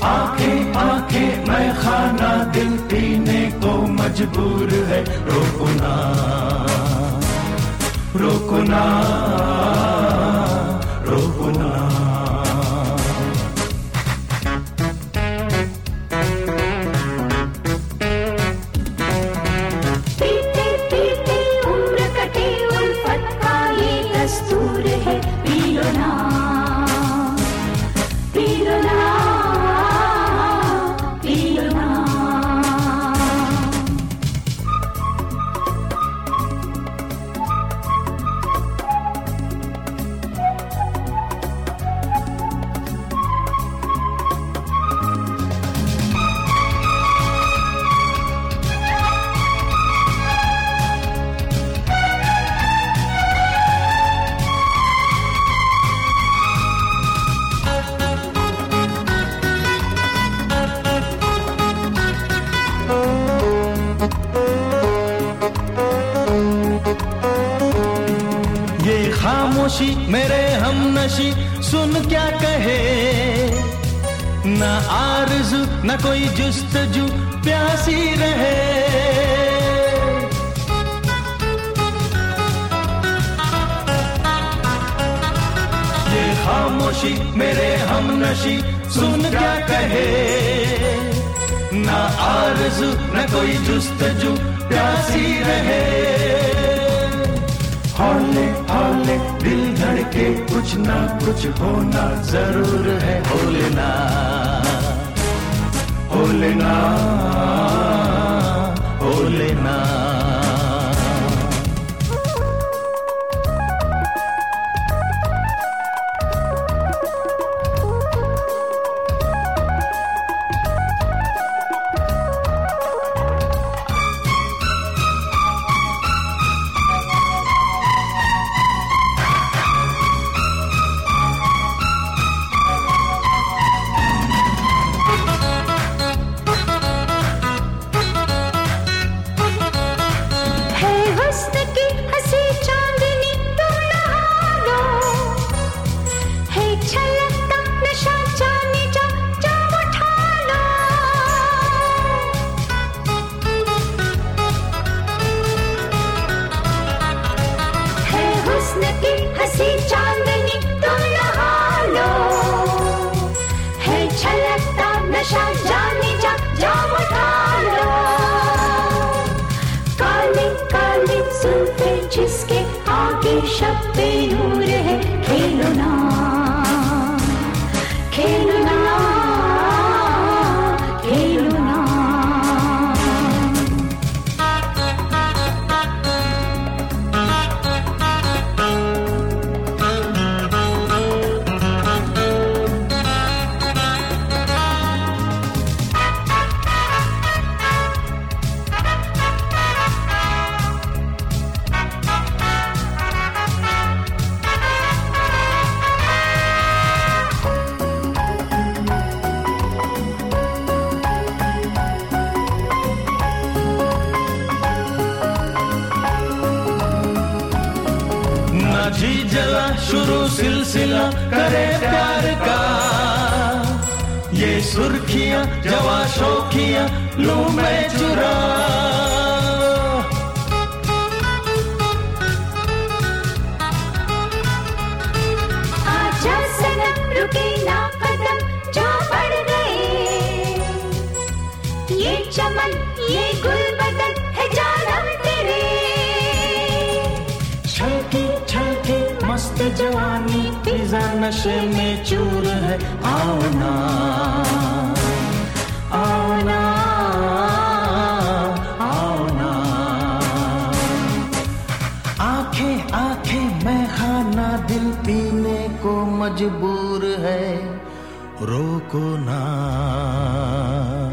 आंखें आंखें मैं खाना दिल पीने को मजबूर है। रोको ना रोको ना रोको ना। पीते पीते उम्र कटे उल्फत का ये दस्तूर है। पी लो ना पी लो ना पी लो ना। खामोशी मेरे हमनशी सुन क्या कहे, ना आरज़ू न कोई जुस्तजू प्यासी रहे। ये खामोशी मेरे हमनशी सुन क्या कहे, ना आरज़ू न कोई जुस्तजू प्यासी रहे। हौले हौले दिल धड़के कुछ ना कुछ होना जरूर है। होले ना होले ना होले ना। जिसके आगे शब्बे नूर है। खेलो ना खेलो ना खेलो ना। जी जला शुरू सिलसिला करे प्यार का, ये सुर्खियां जवा शोखियां लूं मैं चुरा। आजा सनम रुके ना कदम जा बढ़ गए, ये चमन ये गुल बदन है जानम तेरे। छलकी छलकी मस्त जवानी फिजा नशे में चूर है। आओ ना आओ ना आओ ना। आंखें आंखें मैं खाना दिल पीने को मजबूर है। रोको ना।